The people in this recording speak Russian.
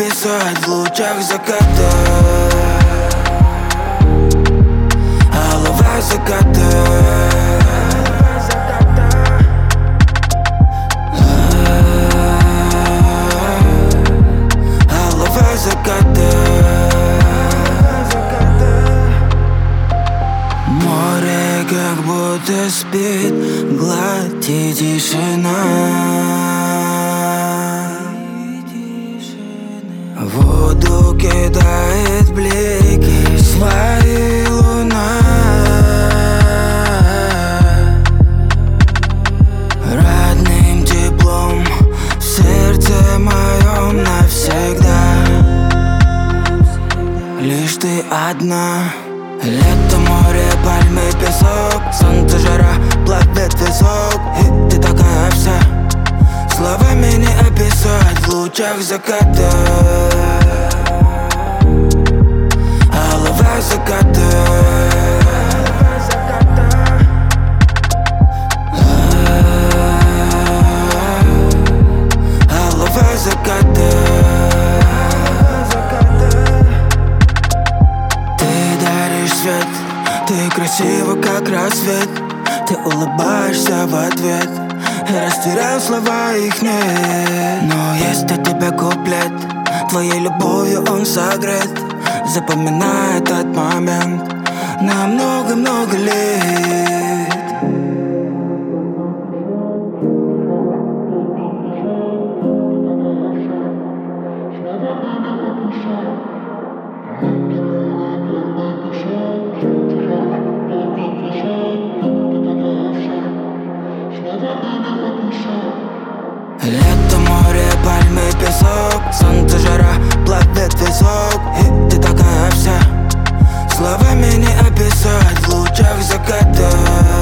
описать в лучах заката. Голова заката. Голова заката. Море как будто спит, гладь и тишина. Воду кидает блики свои луна. Родным теплом в сердце моем навсегда. Лишь ты одна. Лето, море, пальмы, песок, солнце, жара, плавит висок. И ты такая вся, словами не описать в лучах заката. Голова заката. Голова заката. Свет, ты красива как рассвет. Ты улыбаешься в ответ и растерял слова, их нет. Но есть у тебя куплет, твоей любовью он согрет. Запоминай этот момент на много-много лет. Лето, море, пальмы, песок, солнце, жара, плавит висок. И ты такая вся, словами не описать в лучах заката.